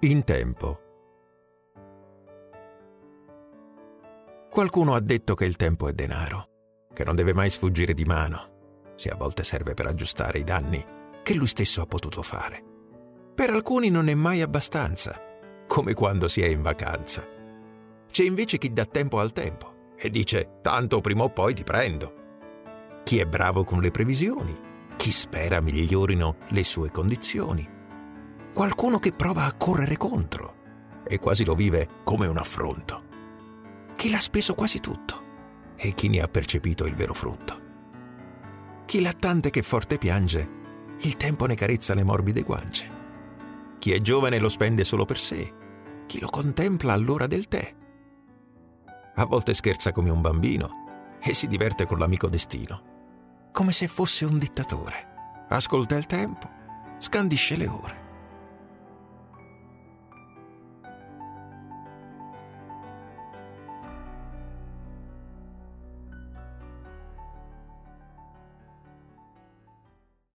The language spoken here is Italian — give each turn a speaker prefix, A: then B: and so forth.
A: In tempo. Qualcuno ha detto che il tempo è denaro, che non deve mai sfuggire di mano, se a volte serve per aggiustare i danni che lui stesso ha potuto fare. Per alcuni non è mai abbastanza, come quando si è in vacanza. C'è invece chi dà tempo al tempo e dice «tanto prima o poi ti prendo». Chi è bravo con le previsioni, chi spera migliorino le sue condizioni. Qualcuno che prova a correre contro e quasi lo vive come un affronto. Chi l'ha speso quasi tutto e chi ne ha percepito il vero frutto. Chi l'attante che forte piange, il tempo ne carezza le morbide guance. Chi è giovane lo spende solo per sé, chi lo contempla all'ora del tè. A volte scherza come un bambino e si diverte con l'amico destino, come se fosse un dittatore. Ascolta il tempo, scandisce le ore.